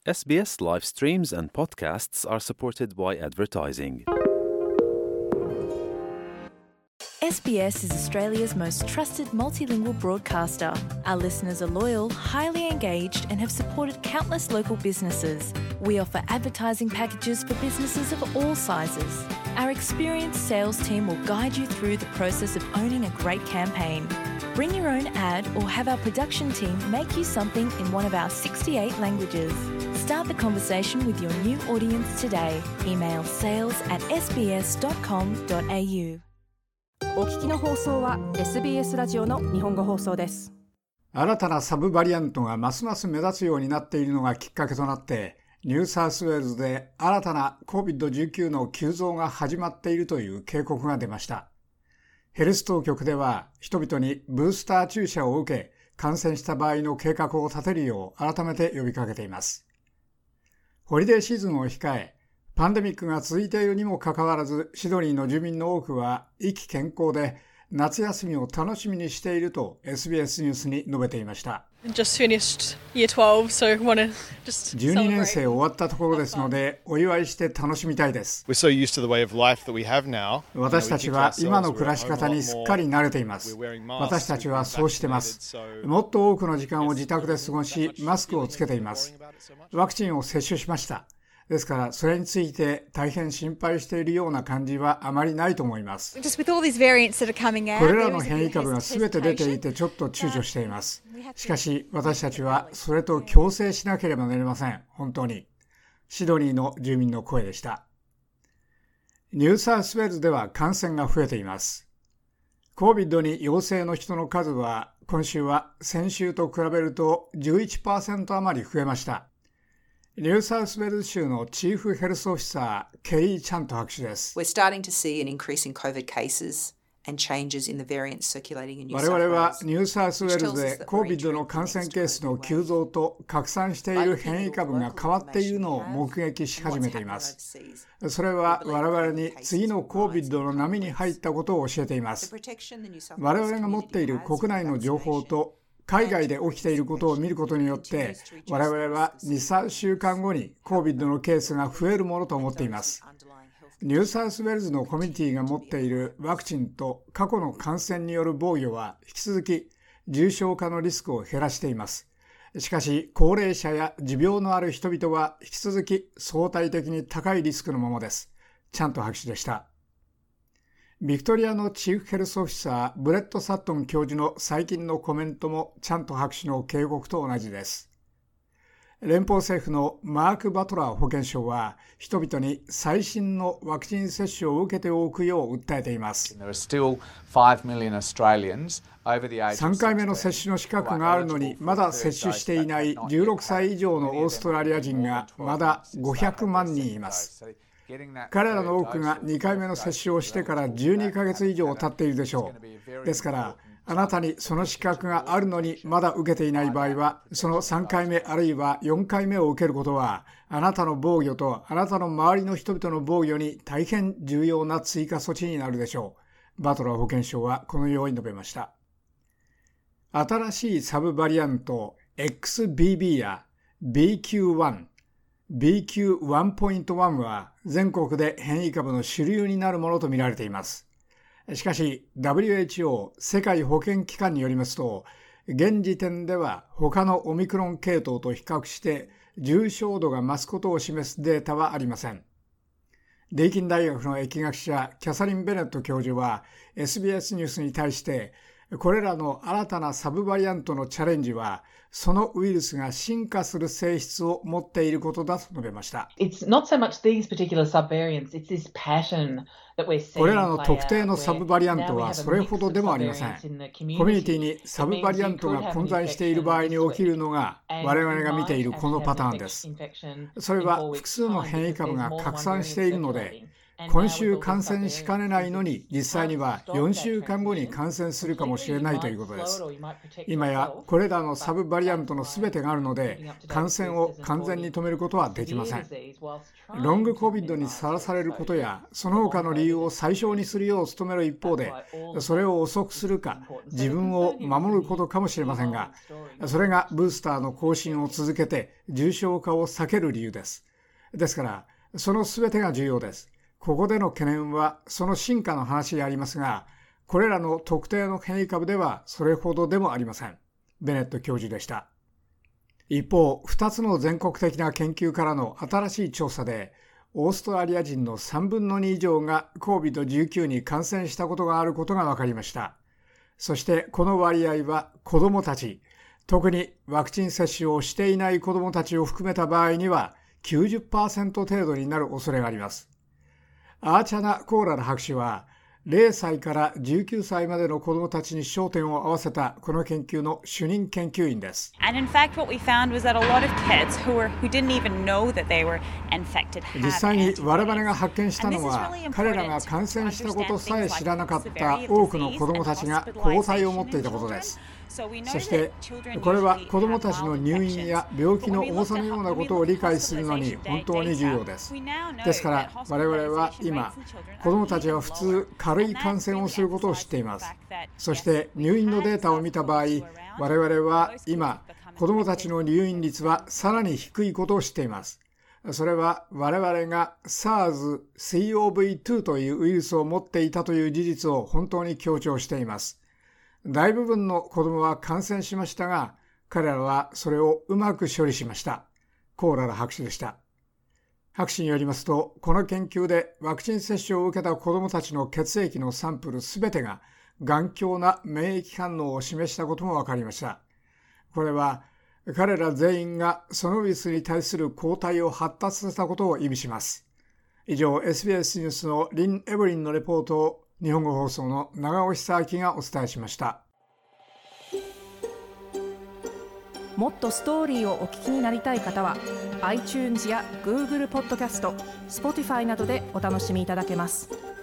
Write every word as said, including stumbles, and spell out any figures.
エスビーエス live streams and podcasts are supported by advertising. S B S is Australia's most trusted multilingual broadcaster. Our listeners are loyal, highly engaged, and have supported countless local businesses. We offer advertising packages for businesses of all sizes. Our experienced sales team will guide you through the process of owning a great campaign. Bring your own ad or have our production team make you something in one of our sixty-eight languages. Start the conversation with your new audience today. Email sales at s b s dot com dot a u. お聞きの放送は エスビーエス ラジオの日本語放送です。 新たなサブバリアントがますます目立つようになっているのがきっかけとなって、ニューサウスウェールズで新たな コービッドじゅうきゅう の急増が始まっているという警告が出ました。ヘルス当局では人々にブースター注射を受け、感染した場合の計画を立てるよう改めて呼びかけています。ホリデーシーズンを控え、パンデミックが続いているにもかかわらず、シドニーの住民の多くは意気健康で夏休みを楽しみにしていると エスビーエス ニュースに述べていました。 Just finished year twelve, so wanna just じゅうにねん生終わったところですので、お祝いして楽しみたいです。 We're so used to the way of life that we have now. 私たちは今の暮らし方にすっかり慣れています。私たちはそうしてます。もっと多くの時間を自宅で過ごし、マスクをつけています。ワクチンを接種しました。ですから、それについて大変心配しているような感じはあまりないと思います。これらの変異株がすべて出ていてちょっと躊躇しています。しかし、私たちはそれと共生しなければなりません。本当に。シドニーの住民の声でした。ニューサウスウェールズでは感染が増えています。コービッド に陽性の人の数は、今週は先週と比べると じゅういちパーセント 余り増えました。ニューサウスウェールズ州のチーフヘルスオフィサー、ケリー・チャント博士です。 We're starting to see an increase in COVID cases and changes in the variants circulating in New South Wales. 我々はニューサウスウェールズで コービッド の感染ケースの急増と拡散している変異株が変わっているのを目撃し始めています。それは我々に次の コービッド の波に入ったことを教えています。我々が持っている国内の情報と海外で起きていることを見ることによって、我々はに、さんしゅうかんごに コービッド のケースが増えるものと思っています。ニューサウスウェールズのコミュニティが持っているワクチンと過去の感染による防御は引き続き重症化のリスクを減らしています。しかし、高齢者や持病のある人々は引き続き相対的に高いリスクのままです。ちゃんと博士でした。ビクトリアのチーフヘルスオフィサー、ブレット・サットン教授の最近のコメントもちゃんと博士の警告と同じです。連邦政府のマーク・バトラー保健相は、人々に最新のワクチン接種を受けておくよう訴えています。さんかいめの接種の資格があるのに、まだ接種していないじゅうろくさい以上のオーストラリア人がまだごひゃくまんにんいます。彼らの多くがにかいめの接種をしてからじゅうにかげつ以上経っているでしょう。ですから、あなたにその資格があるのにまだ受けていない場合は、そのさんかいめあるいはよんかいめを受けることは、あなたの防御とあなたの周りの人々の防御に大変重要な追加措置になるでしょう。バトラー保健相はこのように述べました。新しいサブバリアント エックスビービー や ビーキューワン、ビーキューワンポイントワン は全国で変異株の主流になるものとみられています。しかし ダブリューエイチオー 世界保健機関によりますと、現時点では他のオミクロン系統と比較して重症度が増すことを示すデータはありません。デイキン大学の疫学者キャサリン・ベネット教授は エスビーエス ニュースに対して、これらの新たなサブバリアントのチャレンジは、そのウイルスが進化する性質を持っていることだと述べました。これらの特定のサブバリアントはそれほどでもありません。コミュニティにサブバリアントが混在している場合に起きるのが我々が見ているこのパターンです。それは複数の変異株が拡散しているので、 今週感染しかねないのに、実際にはよんしゅうかんごに感染するかもしれないということです。今やこれらのサブバリアントのすべてがあるので、感染を完全に止めることはできません。ロングコビッドにさらされることや、その他の理由を最小にするよう努める一方で、それを遅くするか、自分を守ることかもしれませんが、それがブースターの更新を続けて重症化を避ける理由です。ですから、そのすべてが重要です。ここでの懸念はその進化の話でありますが、これらの特定の変異株ではそれほどでもありません。ベネット教授でした。一方、ふたつの全国的な研究からの新しい調査で、オーストラリア人のさんぶんのに以上が コービッドじゅうきゅう に感染したことがあることが分かりました。そしてこの割合は子どもたち、特にワクチン接種をしていない子どもたちを含めた場合には きゅうじゅっパーセント 程度になる恐れがあります。アーチャナ・コーラル博士は、ゼロさいからじゅうきゅうさいまでの子どもたちに焦点を合わせたこの研究の主任研究員です。実際に我々が発見したのは、彼らが感染したことさえ知らなかった多くの子どもたちが抗体を持っていたことです。そしてこれは子どもたちの入院や病気の重さのようなことを理解するのに本当に重要です。ですから我々は今、子どもたちは普通軽い感染をすることを知っています。そして入院のデータを見た場合、我々は今、子どもたちの入院率はさらに低いことを知っています。それは我々が SARS-シーオーブイツー というウイルスを持っていたという事実を本当に強調しています。大部分の子どもは感染しましたが、彼らはそれをうまく処理しました。コーラル博士でした。博士によりますと、この研究でワクチン接種を受けた子どもたちの血液のサンプルすべてが頑強な免疫反応を示したことも分かりました。これは彼ら全員がそのウイルスに対する抗体を発達させたことを意味します。以上、エスビーエス ニュースのリン・エブリンのレポートを日本語放送の長尾久明がお伝えしました。 もっとストーリーをお聞きになりたい方は iTunes や Google ポッドキャスト、Spotify などでお楽しみいただけます。